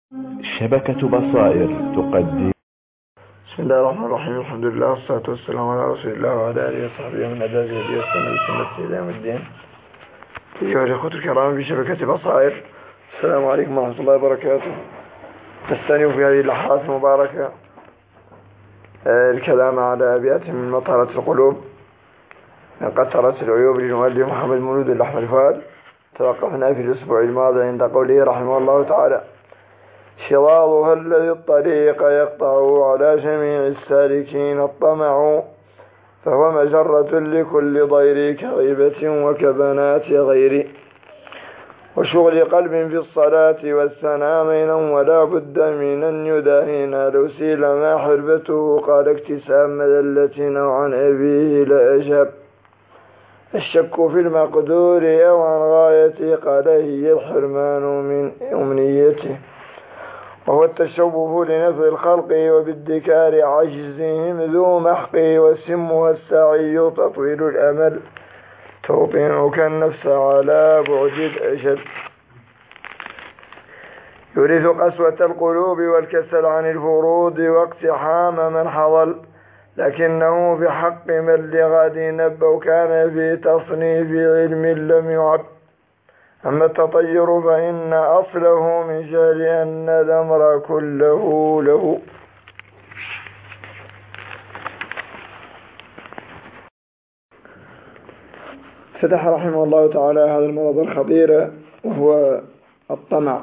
شبكة بصائر تقدم. بسم الله الرحمن الرحيم. الحمد لله والصلاة والسلام على رسول الله وعلى آله وصحبه ومن هدى بهديه واستنى بسنته إلى يوم الدين. أيها الأخوة الكرام في شبكة بصائر، السلام عليكم ورحمة الله وبركاته. نستأنف في هذه اللحظات المباركة الكلام على أبيات من مطارة القلوب من قطرة العيوب للمؤلف محمد مولود الأحمد فؤاد. توقفنا في الأسبوع الماضي عند قوله رحمه الله تعالى: شواظها الذي الطريق يقطع على جميع السالكين الطمع، فهو مجرة لكل ضير كغيبة وكبنات غير، وشغل قلب في الصلاة والثناء مينا ولا بد من أن يداهن لو سيل ما حربته قال اكتساب مذلة نوعا أبيه لأجاب، الشك في المقدور أو عن غايته قال هي الحرمان من أمنيته، وهو التشوف لنفع الخلق وبادكار عجزهم ذو محق، وسمها السعي تطويل الأمل توطينك النفس على بعد الأجل، يورث قسوة القلوب والكسل عن الفروض واقتحام من حضل، لكنه في حق من لغد نبأ كان في تصنيف علم لم يعب، أما التطير فإن أصله من جهل أن الأمر كله له. فتح رحمه الله تعالى هذا المرض الخطير وهو الطمع،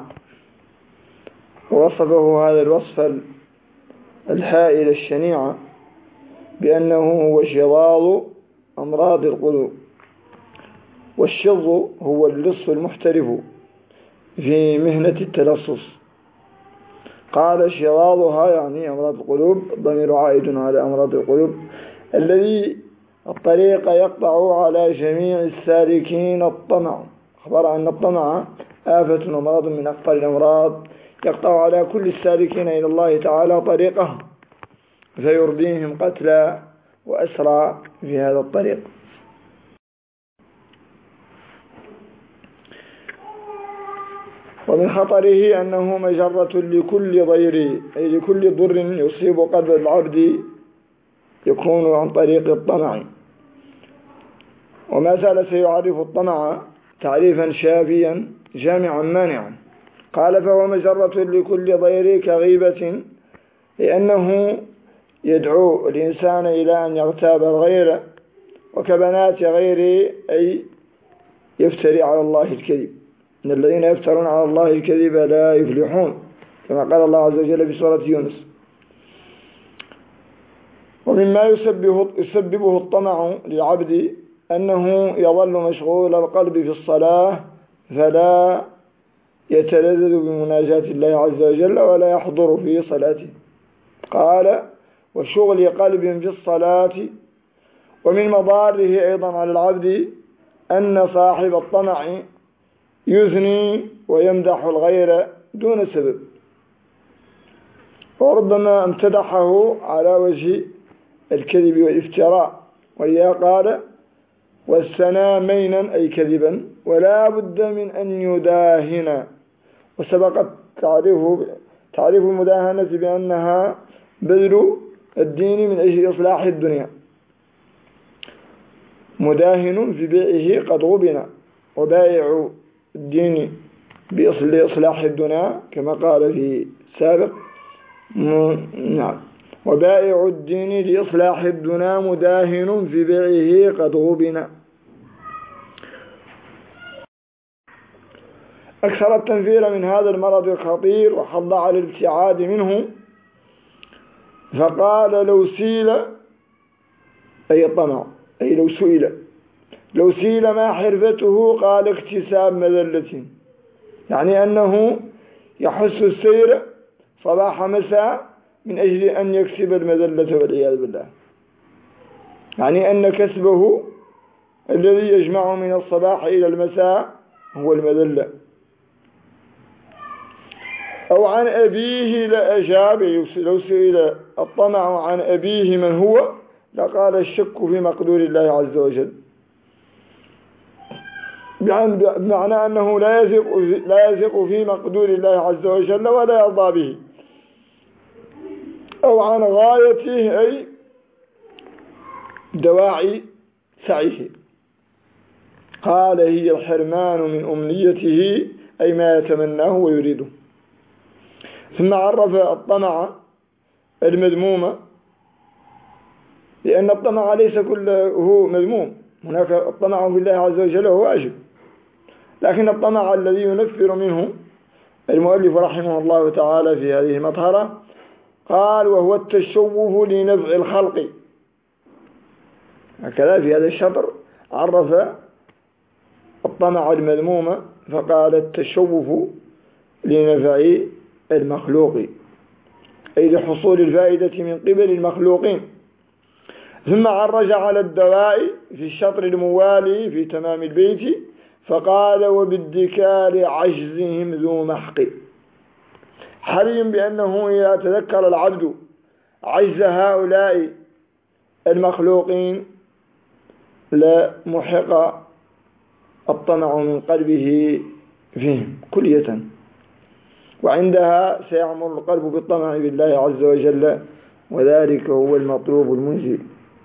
ووصفه هذا الوصف الهائل الشنيع بأنه هو شظاظ أمراض القلوب، والشظ هو اللص المحترف في مهنة التلصص. قال شظاظها يعني أمراض القلوب، الضمير عائد على أمراض القلوب، الذي الطريق يقطع على جميع السالكين الطمع. أخبر أن الطمع آفة ومرض من أخطر الأمراض يقطع على كل السالكين إلى الله تعالى طريقه، فيرضيهم قتلى وأسرى في هذا الطريق. ومن خطره أنه مجرة لكل ضير، أي لكل ضر يصيب قلب العبد يكون عن طريق الطمع. وما زال سيعرف الطمع تعريفا شافيا جامعا مانعا. قال: فهو مجرة لكل ضير كغيبة، لأنه يدعو الإنسان إلى أن يغتاب الغير، وكبنات غيره أي يفتري على الله الكذب، إن الذين يفترون على الله الكذب لا يفلحون، كما قال الله عز وجل في سورة يونس. ومما يسببه الطمع للعبد أنه يظل مشغول القلب في الصلاة فلا يتلذذ بمناجاة الله عز وجل ولا يحضر في صلاته. قال: وشغل قلب في الصلاة. ومن مضاره أيضا على العبد أن صاحب الطمع يثني ويمدح الغير دون سبب، وربما امتدحه على وجه الكذب والافتراء، ولذا قال: والثناء مينا أي كذبا ولا بد من أن يداهن. وسبق تعريف المداهنة بأنها بذل الدين من أجل إصلاح الدنيا. مداهن في بيعه قد غبن، وبائع الدين بإصلاح الدنيا كما قال في السابق. نعم، وبائع الدين لإصلاح الدنيا مداهن في بيعه قد غبن. أكثر التنفير من هذا المرض الخطير وحض على الابتعاد منه، فقال: لو سيل أي الطمع، أي لو سيل ما حرفته قال اكتساب مذلة، يعني أنه يحس السير صباح مساء من أجل أن يكسب المذلة والعياذ بالله، يعني أن كسبه الذي يجمع من الصباح إلى المساء هو المذلة. أو عن أبيه لأجاب، لو سئل الطمع عن أبيه من هو لقال الشك في مقدور الله عز وجل. بمعنى أنه لا يثق في مقدور الله عز وجل ولا يرضى به، أو عن غايته أي دواعي سعيه. قال هي الحرمان من أمنيته أي ما يتمناه ويريده. ثم عرف الطمع المذموم، لأن الطمع ليس كله مذموم، هناك الطمع في الله عز وجل هو واجب، لكن الطمع الذي ينفر منه المؤلف رحمه الله تعالى في هذه المطهرة قال وهو التشوف لنفع الخلق. هكذا في هذا الشطر عرف الطمع المذموم فقال التشوف لنفع المخلوق، أي لحصول الفائدة من قبل المخلوقين. ثم عرج على الدواء في الشطر الموالي في تمام البيت فقال وبالذكار عجزهم ذو محق. حري بأنه إذا تذكر العبد عجز هؤلاء المخلوقين لا محق الطمع من قلبه فيهم كلية، وعندها سيعمر القلب بالطمع بالله عز وجل، وذلك هو المطلوب المنزل.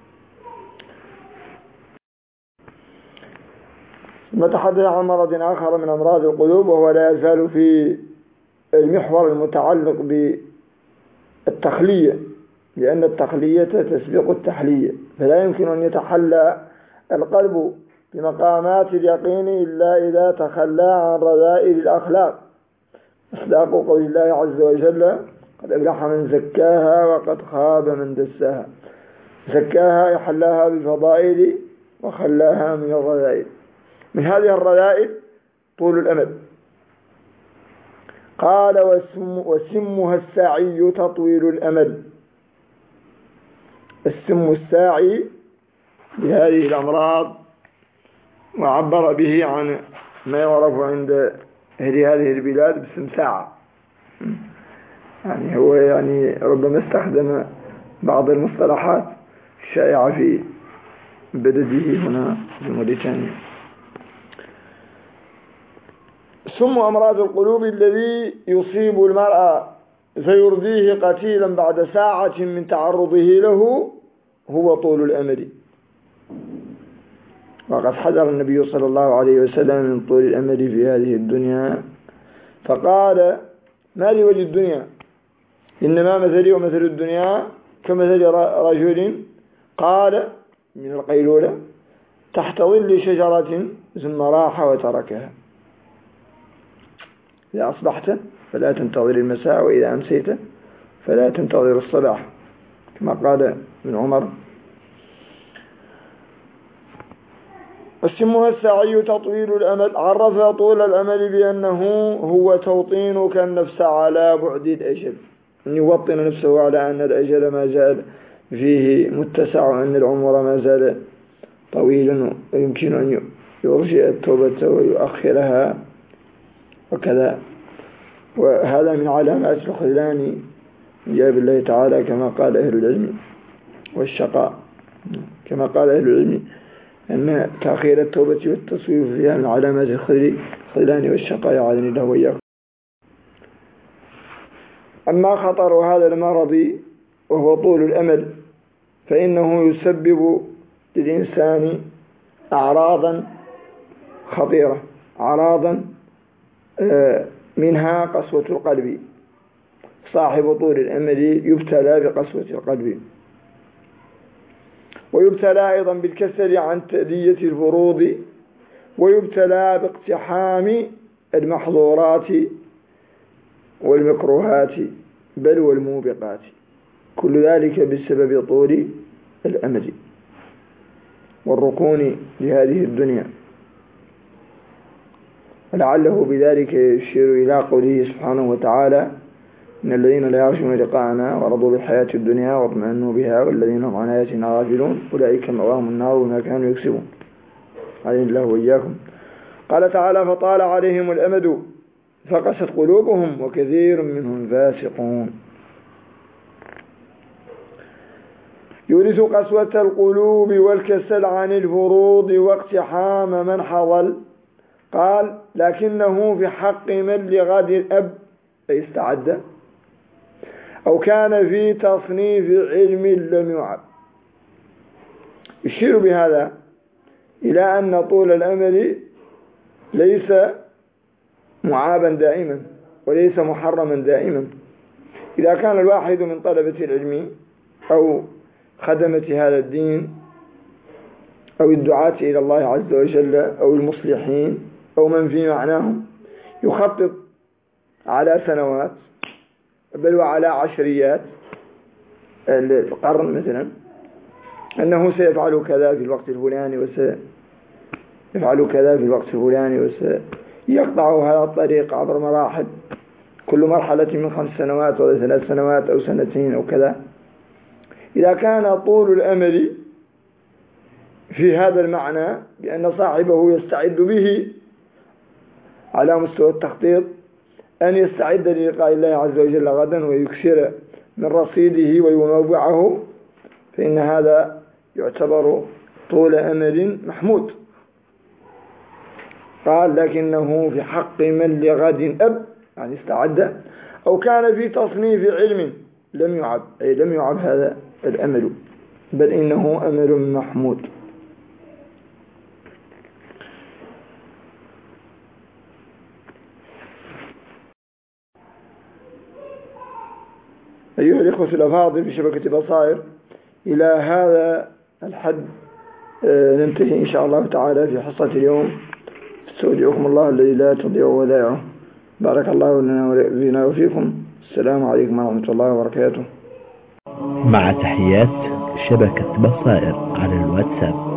ثم تحدث عن مرض آخر من أمراض القلوب، وهو لا يزال في المحور المتعلق بالتخلية، لأن التخلية تسبق التحلية، فلا يمكن أن يتحلى القلب بمقامات اليقين إلا إذا تخلى عن رذائل الأخلاق، مصداق قول الله عز وجل قد أفلح من زكاها وقد خاب من دساها. زكاها يحلاها بالفضائل وخلاها من الرذائل. من هذه الرذائل طول الأمل. قال وسمها الساعي تطويل الأمل. السم الساعي بهذه الأمراض، وعبر به عن ما يعرف عند أهل هذه البلاد باسم ساعة، يعني هو ربما استخدم بعض المصطلحات الشائعة في بلده هنا في موريتانيا. سم أمراض القلوب الذي يصيب المرأة فيرضيه قتيلا بعد ساعة من تعرضه له هو طول الأمل. وقد حذر النبي صلى الله عليه وسلم من طول الأمل في هذه الدنيا، فقال ما لي ولي الدنيا إنما مثلي ومثل الدنيا كمثل رجل قال من القيلولة تحت ظل شجرة ثم راح وتركها. إذا أصبحت فلا تنتظر المساء، وإذا أمسيت فلا تنتظر الصباح، كما قال ابن عمر. اسمها السعي تطويل الأمل. عرف طول الأمل بأنه هو توطينك النفس على بعد الأجل، أن يوطن نفسه على أن الأجل ما زال فيه متسع، وأن العمر ما زال طويلا ويمكن أن يرجع التوبة ويؤخرها وكذا. وهذا من علامات الخذلان جاء بالله تعالى كما قال أهل العلم، والشقاء كما قال أهل العلم أن تأخير التوبة والتصويف فيها من علامات الخذلان والشقاء، يعاذني الله وإياكم. أما خطر هذا المرض وهو طول الأمل فإنه يسبب للإنسان أعراضا خطيرة، أعراضا منها قسوة القلب. صاحب طول الأمل يبتلى بقسوة القلب، ويبتلى أيضا بالكسل عن تأدية الفروض، ويبتلى باقتحام المحظورات والمكروهات بل والموبقات، كل ذلك بسبب طول الأمل والركون لهذه الدنيا. ولعله بذلك يشير إلى قوله سبحانه وتعالى إن الذين لا يرجون لقاءنا ورضوا بالحياة الدنيا واطمأنوا بها والذين هم عن آياتنا غافلون أولئك مأواهم النار بما كانوا يكسبون. عليه الله وإياكم. قال تعالى فطال عليهم الأمد فقست قلوبهم وكثير منهم فاسقون. يورث قسوة القلوب والكسل عن الفروض واقتحام من حضل قال لكنه في حق من لغد الأب أي استعد أو كان في تصنيف علم لم يعب. يشير بهذا إلى أن طول الأمل ليس معابا دائما وليس محرما دائما. إذا كان الواحد من طلبة العلم أو خدمة هذا الدين أو الدعاة إلى الله عز وجل أو المصلحين أو من في معناهم يخطط على سنوات بل وعلى عشريات القرن مثلا أنه سيفعل كذا في الوقت الفلاني وسيفعل كذا في الوقت الفلاني وسيقطع هذا الطريق عبر مراحل، كل مرحلة من 5 سنوات أو 3 سنوات أو 2 سنين أو كذا. إذا كان طول الأمل في هذا المعنى بأن صاحبه يستعد به على مستوى التخطيط أن يستعد للقاء الله عز وجل غدا ويكثر من رصيده وينوعه، فإن هذا يعتبر طول أمل محمود. قال لكنه في حق من لغد أب يعني استعد أو كان في تصنيف علم لم يعب أي لم يعب هذا الأمل بل إنه أمل محمود. أيها الإخوة الأفاضل في شبكة بصائر، إلى هذا الحد ننتهي إن شاء الله تعالى في حصة اليوم. استودعكم الله الذي لا تضيع ودائعه. بارك الله لنا وفيكم. السلام عليكم ورحمة الله وبركاته. مع تحيات شبكة بصائر على الواتساب.